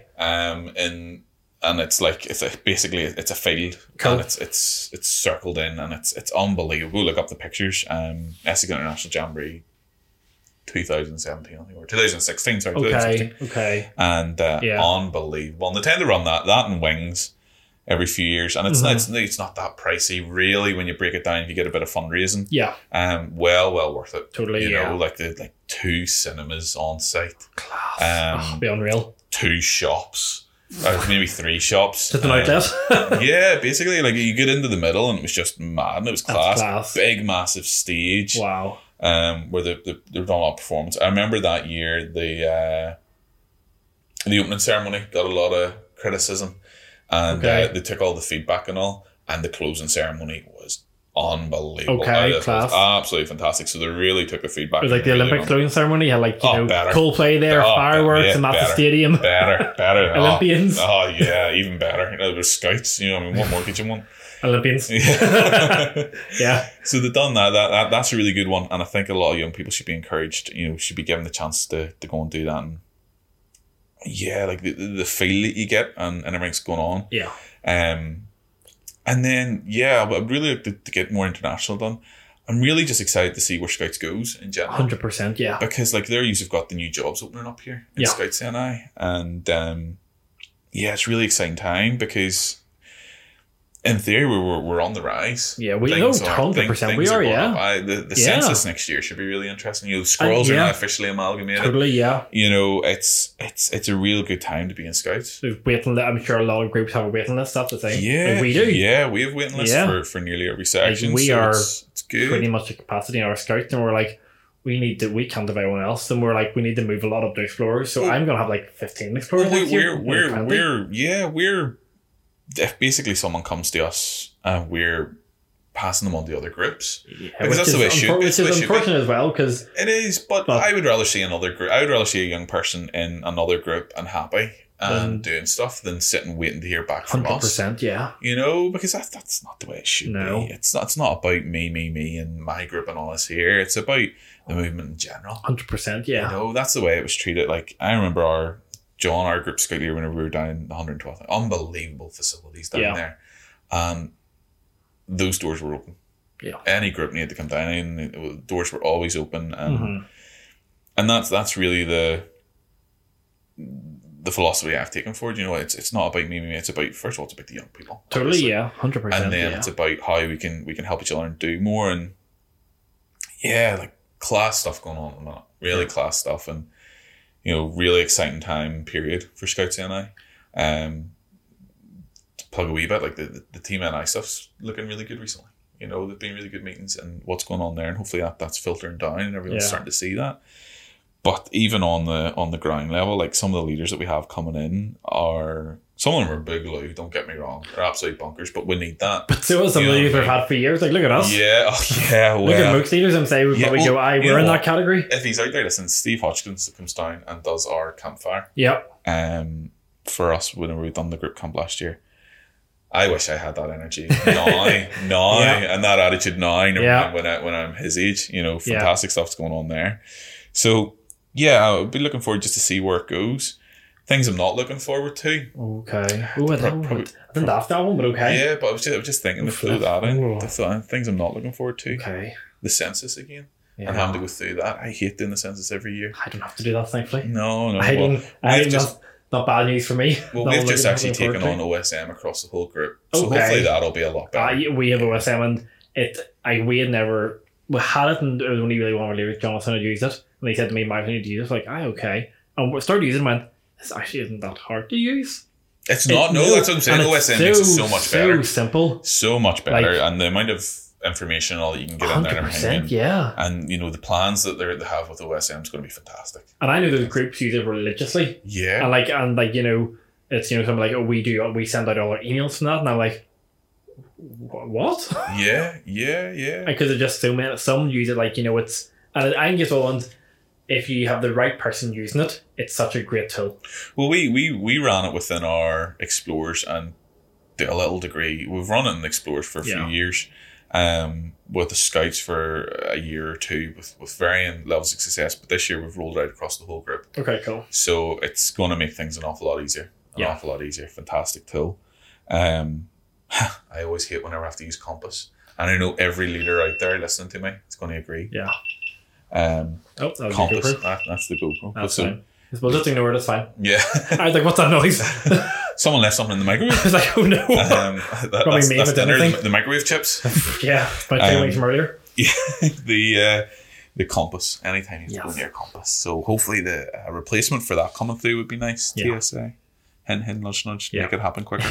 And it's like basically it's a field. Cool. And it's circled in and it's unbelievable. Look up the pictures. Essex International Jamboree 2017, I think, or 2016, sorry. Okay. And unbelievable. And they tend to run that in Wings every few years, and it's not that pricey really when you break it down if you get a bit of fundraising. Yeah. Well worth it. Totally. You know, like the 2 cinemas on site. Class. Be unreal. 2 shops. Or maybe 3 shops. Just an outlet. Yeah, basically, like you get into the middle and it was just mad and it was class. Big massive stage. Wow. Where they've done a lot of performance. I remember that year the opening ceremony got a lot of criticism. And they took all the feedback and all, and the closing ceremony was unbelievable. Okay, class. Absolutely fantastic. So they really took the feedback. It was like the Olympic closing ceremony. Had like better. Coldplay there, fireworks, and at the stadium. Better. Olympians. Oh yeah, even better. There was scouts. I mean, what more could you want? Olympians. Yeah. So they've done that. That's a really good one, and I think a lot of young people should be encouraged. Should be given the chance to go and do that. And yeah, like the feel that you get and everything's going on. Yeah. And then, I'd really like to get more international done. I'm really just excited to see where Scouts goes in general. 100%, yeah. Because like there you've got the new jobs opening up here in Scouts NI. And it's really exciting time because in theory we're on the rise. Yeah, we know 100% we are, The census next year should be really interesting. Squirrels are now officially amalgamated. Totally, yeah. It's a real good time to be in Scouts. I'm sure a lot of groups have a waiting list, that's the thing. Yeah, like we do. Yeah, we have waiting lists for nearly every section. Like we are it's good. Pretty much at capacity in our Scouts, and we're like, we can't have anyone else, and we're like, we need to move a lot up to Explorers. So I'm gonna have like 15 Explorers. We're if basically someone comes to us and we're passing them on to other groups, because that's the way it should be. Which is unfortunate as well, because it is. But I would rather see another group. I would rather see a young person in another group and happy and doing stuff than sitting waiting to hear back from 100%, us. Yeah. Because that's not the way it should be. It's not about me, and my group and all this here. It's about the movement in general. 100%, yeah. That's the way it was treated. Like I remember our group scout leader whenever we were down in the 112th. Unbelievable facilities down there. And those doors were open. Yeah. Any group needed to come down in, doors were always open. And and that's really the philosophy I've taken forward. It's not about me. It's about, first of all, it's about the young people. Totally, obviously. Yeah. 100%. And then it's about how we can help each other and do more. And like class stuff going on at the minute. Really class stuff. And really exciting time period for Scouts NI. To plug a wee bit, like the Team NI stuff's looking really good recently. There've been really good meetings and what's going on there, and hopefully that's filtering down and everyone's starting to see that. But even on the ground level, like some of the leaders that we have coming in some of them are big Lou, don't get me wrong. They're absolute bunkers, but we need that. But so are some of the leaders we've had for years. Like, look at us. Yeah, well. Look at most leaders and say we're in that category. If he's out there, listen, Steve Hodgkins comes down and does our campfire. Yep. For us, whenever we done the group camp last year. I wish I had that energy now, and that attitude now when I'm his age. Fantastic stuff's going on there. So, I'll be looking forward just to see where it goes. Things I'm not looking forward to. Okay. Oh, I didn't ask that one, but okay. Yeah, but I was just thinking to throw that in. Things I'm not looking forward to. Okay. The census again. Yeah. And having to go through that. I hate doing the census every year. I don't have to do that, thankfully. No. That's not bad news for me. Well, we've just actually taken on OSM across the whole group. So hopefully that'll be a lot better. We have OSM, and we had it, and it was only really one of our leaders, Jonathan, had used it. And he said to me, "Mike, I need to use it." I was like, okay. And we started using it and went, this actually isn't that hard to use. It's not. That's what I'm saying. OSM makes it so much better. So simple. So much better. And the amount of information and all that you can get in there and everything. Yeah. And, the plans that they have with OSM is going to be fantastic. And I know those groups use it religiously. Yeah. And it's, something like, we send out all our emails from that. And I'm like, what? Yeah. Because it's just so many. Some use it like, it's, and I think it's all, if you have the right person using it, it's such a great tool. Well, we ran it within our Explorers, and to a little degree, we've run it in Explorers for a few years, with the Scouts for a year or two with varying levels of success. But this year we've rolled it out across the whole group. Okay, cool. So it's going to make things an awful lot easier. Fantastic tool. I always hate whenever I have to use Compass, and I know every leader out there listening to me is going to agree. Yeah. That was Compass. That's the GoPro. That's fine. I suppose just ignore it, it's fine. Yeah. I was like, what's that noise? Someone left something in the microwave. I was like, oh no. That's dinner, the microwave chips. Yeah, about 2 weeks from earlier. Yeah, the Compass. Anytime you go near Compass. So hopefully the replacement for that coming through would be nice. Yeah. TSA. Hint, nudge, make it happen quicker.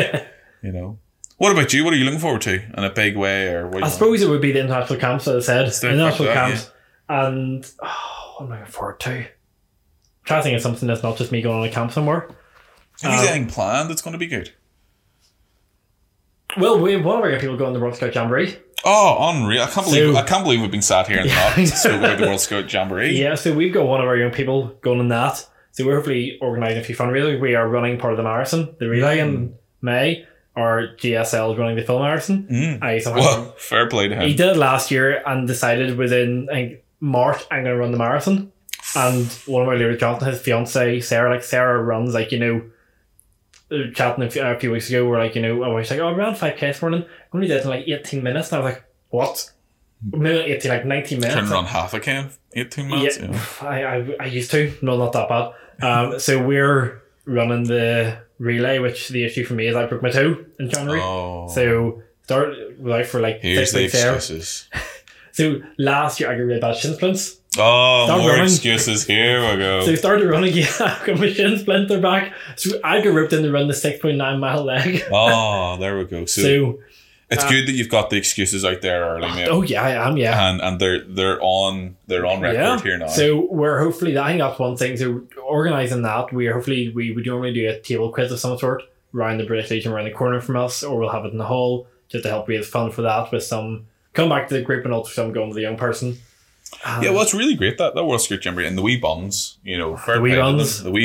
What about you? What are you looking forward to in a big way? Or I suppose it would be the international camps, as I said. International camps. Yeah. And what am I looking forward to? I'm trying to think of something that's not just me going on a camp somewhere. Have you anything planned that's going to be good? Well, one of our people going to the World Scout Jamboree. Oh, unreal! I can't believe we've been sat here and not spoke about the World Scout Jamboree. Yeah, so we've got one of our young people going on that. So we're hopefully organising a few fundraisers. We are running part of the marathon, the relay in May. Our GSL is running the full marathon. Well, fair play to him. He did it last year and decided within March, I'm going to run the marathon. And one of my leaders, Jonathan, his fiance Sarah runs chatting a few weeks ago. We're like, I was like, I ran 5K this morning. I only did it in 18 minutes, and I was like, what? Maybe 18, 19 minutes. Couldn't run half a K in 18 minutes. Yeah. I used to. No, not that bad. So we're running the relay, which the issue for me is I broke my toe in January. So started out for here's 6 the weeks there. excuses. So last year I got really bad shin splints. More excuses. Here we go. So I started running again. I got my shin splinter back. So I got roped in to run the 6.9 mile leg. There we go. So it's good that you've got the excuses out there early, mate. Oh yeah, I am. Yeah, and they're on record here now. So we're hopefully, I think that's one thing. So organising that, we would normally do a table quiz of some sort around the British Legion around the corner from us, or we'll have it in the hall just to help raise funds for that. With some come back to the group and also some going to the young person. Yeah, well, it's really great that World Scout Jamboree and the wee buns, the wee buns, they're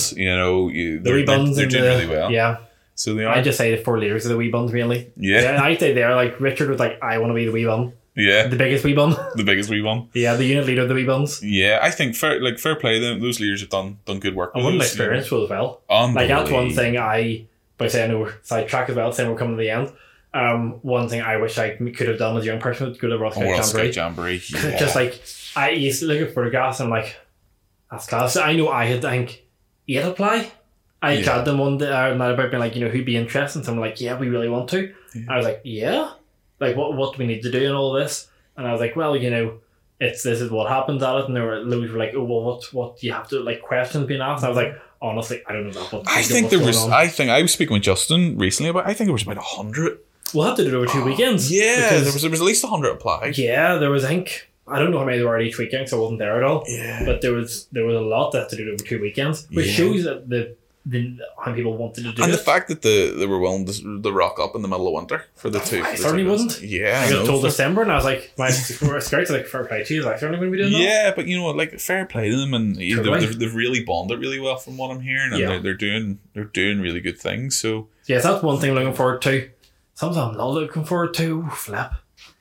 doing really well. Yeah. So they are. I just say the 4 leaders of the wee buns mainly. Yeah. I say they're like Richard was like, I want to be the wee bun. Yeah. The biggest wee bun. The biggest wee bun. Yeah, the unit leader of the wee buns. Yeah, I think fair play. Those leaders have done good work. And what an experience as well. That's one thing by saying we're sidetrack as well, saying we're coming to the end. One thing I wish I could have done as a young person was go to the World Scout Jamboree. Yeah. Just I used to look at photographs and I'm like, that's class. I know I had 8 apply. I had them one day about being like, who'd be interested, and someone like, yeah, we really want to. Yeah. I was like, yeah? Like, what do we need to do and all this? And I was like, well, this is what happens at it. And there were loads were like, oh, well, what do you have to, questions being asked? And I was like, honestly, I don't know that. I was speaking with Justin recently I think there was about 100. We'll have to do it over 2 weekends. Yeah, there was at least 100 applied. Yeah, there was, I don't know how many there were each weekend, so I wasn't there at all. Yeah. But there was a lot that had to do it over 2 weekends, which shows that how people wanted to do it. And the fact that they were willing to rock up in the middle of winter for the two. I certainly wouldn't. Yeah. I got told December and I was like, my scouts are like, fair play to you. I certainly wouldn't be doing that. Yeah, but fair play to them, and they've really bonded really well from what I'm hearing, and they're doing really good things. So yes, that's one thing I'm looking forward to. Something I'm not looking forward to. Flip.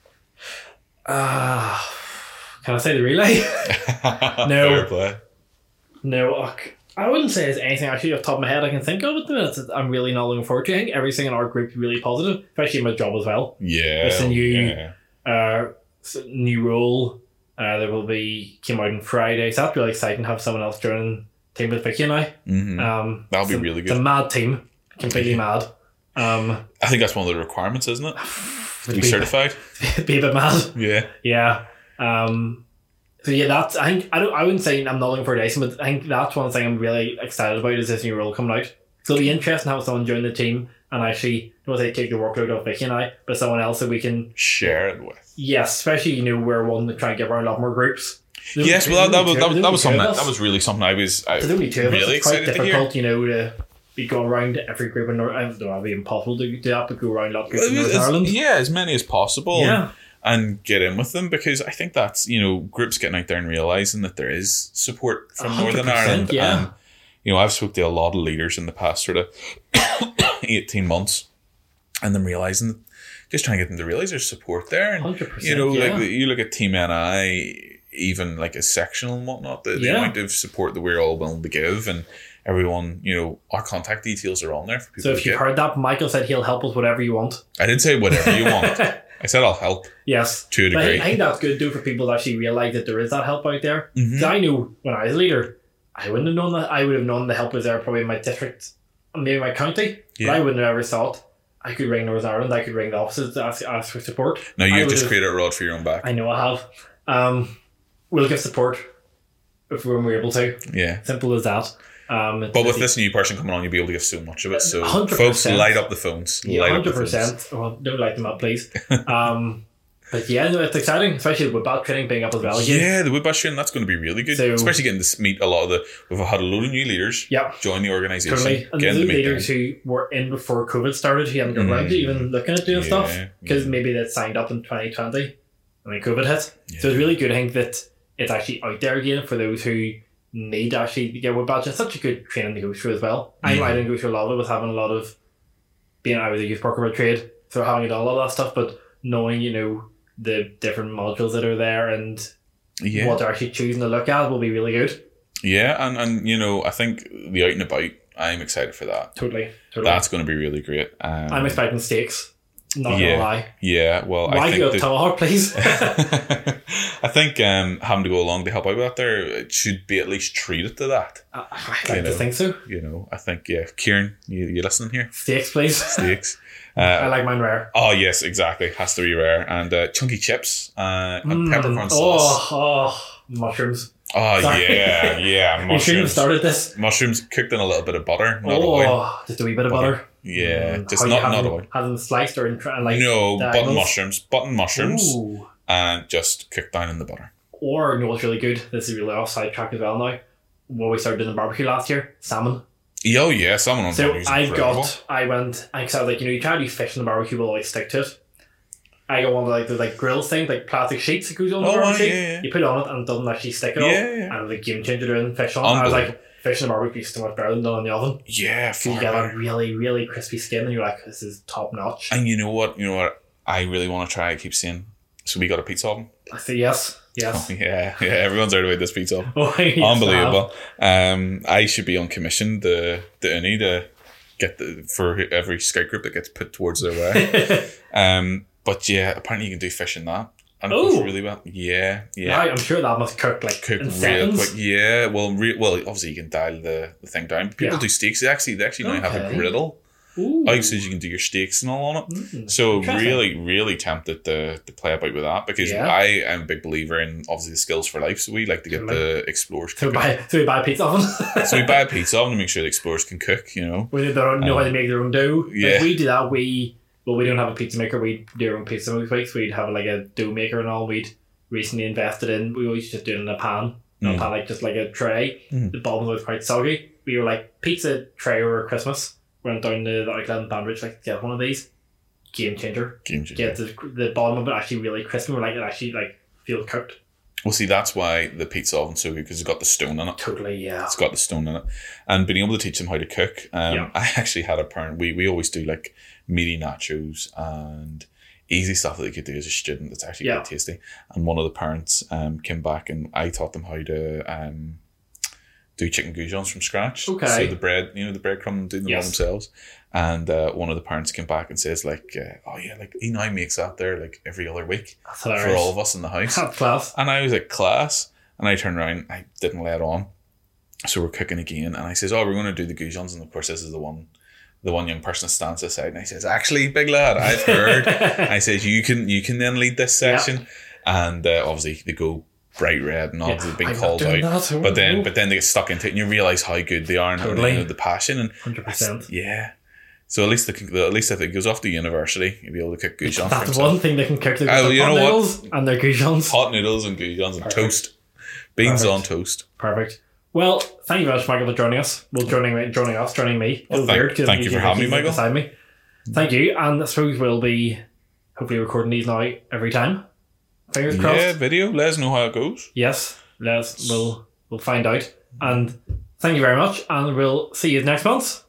Can I say the relay? No. Fair play. No, I wouldn't say there's anything actually off the top of my head I can think of at the minute that I'm really not looking forward to. I think everything in our group is really positive, especially my job as well. Yeah. It's a new role. There will be came out on Friday, so that's really exciting to have someone else joining team with Vicky and I. Mm-hmm. That'll be really good. It's a mad team, completely mad. I think that's one of the requirements, isn't it? To be certified. Be a bit mad. Yeah. Yeah. So yeah, that's I wouldn't say I'm not looking for a Dyson, but I think that's one thing I'm really excited about is this new role coming out. So it'll be interesting to have someone join the team and actually take the workload off Vicky and I, but someone else that we can share it with. Yes, especially we're one to try and get around a lot more groups. Yes, well that was something that was really something I was really excited to hear. It's quite difficult, to be going around to every group in North. I don't know, it'd be impossible to do that, but go around a lot of groups in Northern Ireland. Yeah, as many as possible. Yeah. And get in with them, because I think that's groups getting out there and realising that there is support from Northern Ireland. Yeah. And I've spoke to a lot of leaders in the past sort of 18 months, and them realising, just trying to get them to realise there's support there. And 100%, like you look at Team NI, even like a sectional and whatnot, the amount of support that we're all willing to give, and everyone, our contact details are on there for people. So if you've heard that, Michael said he'll help us whatever you want. I didn't say whatever you want. I said I'll help. Yes. To a degree. I think that's good too for people to actually realise that there is that help out there. Mm-hmm. I knew when I was a leader, I wouldn't have known that. I would have known the help was there probably in my district, maybe my county, but I wouldn't have ever thought I could ring Northern Ireland, I could ring the offices to ask for support. No, you've just created a rod for your own back. I know I have. We'll give support if we're able to. Yeah. Simple as that. But with this new person coming on, you'll be able to give so much of it. So 100%. Folks, light up the phones. Yeah, 100%. Well, don't light them up, please. But yeah, no, it's exciting, especially with bat training being up as well again. Yeah, the wood bat training, that's going to be really good. So, especially getting to meet a lot of we've had a load of new leaders join the organisation. Totally. And the leaders who were in before COVID started, who hadn't got around to even looking at doing stuff, because maybe they'd signed up in 2020 when COVID hit. So it's really good, I think, that it's actually out there again for those who need to actually get wood bats. It's such a good training to go through as well. I didn't go through a lot of it with having a lot of being out with the youth park by trade, so having done a lot of that stuff, but knowing, the different modules that are there and what they're actually choosing to look at will be really good. Yeah, and I think the out and about, I'm excited for that. Totally. That's going to be really great. I'm expecting steaks. Not gonna lie. Yeah, well, why I think you have tomahawk, please? I think having to go along to help out with that there, it should be at least treated to that. I like to think so. I think Kieran, you listening here? Steaks, please. Steaks. I like mine rare. Oh yes, exactly. Has to be rare. And chunky chips and peppercorn sauce. Oh, mushrooms. Oh, sorry. yeah, mushrooms. You shouldn't have started this. Mushrooms cooked in a little bit of butter, not oil. Just a wee bit of butter. Yeah, just not oil. Have them sliced or button mushrooms, Ooh. and just cooked down in the butter. Or what's really good? This is really off sidetrack as well now. What we started doing the barbecue last year, salmon. Oh yeah, salmon on barbecue. So I went. I was like, you try to do fish in the barbecue, but always stick to it. I got one of the grill thing, like plastic sheets that goes on the barbecue. Yeah. You put it on it and it doesn't actually stick at all. Yeah. And the game changer doing fish on. I was like, fish in the barbecue is so much better than done in the oven. Yeah, so you get a really, really crispy skin, and you're like, this is top notch. And you know what? I really want to try. I keep saying. So we got a pizza oven. I say yes. Oh, yeah. Everyone's heard about this pizza oven. Oh, yes, unbelievable. I should be on commission the uni to get for every scout group that gets put towards their way. But yeah, apparently you can do fish in that. And it goes really well. Yeah. I'm sure that must cook in real seconds. quick. Yeah, well, obviously you can dial the thing down. People do steaks. They actually now have a griddle. Out so you can do your steaks and all on it. So really, really tempted to play about with that, because I am a big believer in obviously the skills for life. So we like to get the explorers. So we buy a pizza oven. So we buy a pizza oven to make sure the explorers can cook. When they don't know how to make their own dough. Yeah. If we do that, we don't have a pizza maker. We do our own pizza most weeks. We'd have like a dough maker and all. We'd recently invested in. We always just do it in a pan. Not a pan, like just like a tray. The bottom was quite soggy. We were like, pizza tray over Christmas. Went down to the outlet in Banbridge, get one of these. Game changer. Get the bottom of it actually really crispy. We're like, it actually feels cooked. Well, see, that's why the pizza oven's so good, because it's got the stone in it. Totally, yeah. It's got the stone in it. And being able to teach them how to cook. I actually had a parent, we always do meaty nachos and easy stuff that they could do as a student that's actually quite tasty. And one of the parents came back and I taught them how to do chicken goujons from scratch. Okay. So the bread, the breadcrumb, doing them all themselves. And one of the parents came back and says he now makes that there every other week for all of us in the house. That's class. And I was at class and I turned around, I didn't let on. So we're cooking again and I says, we're going to do the goujons, and of course this is the one young person that stands aside and I says, actually, big lad, I've heard. I says, you can then lead this section. And obviously they go bright red and obviously being called out, but then they get stuck into it and you realise how good they are and the passion and 100%. Yeah. So at least if it goes off to university, you'll be able to cook goujons. That's one thing they can cook. Their hot noodles and their goujons. Hot noodles and goujons and toast. Beans on toast. Perfect. Well, thank you very much, Michael, for joining us. Well, joining me. Well, thank you for having me, Michael. Beside me. Thank you, and I suppose we'll be hopefully recording these now every time. Fingers crossed. Yeah, video. Let us know how it goes. Yes, we'll find out. And thank you very much, and we'll see you next month.